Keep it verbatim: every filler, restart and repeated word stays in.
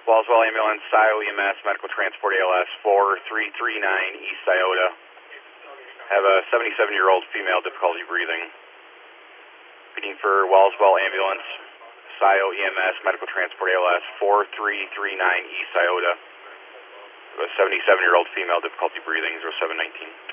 Wellsville Ambulance, S I O E M S, Medical Transport A L S, four three three nine East Iota. Have a seventy-seven-year-old female, difficulty breathing. Reading for Wellsville Ambulance, S I O E M S, Medical Transport A L S, four three three nine East Iota. A seventy-seven-year-old female, difficulty breathing, zero seven nineteen.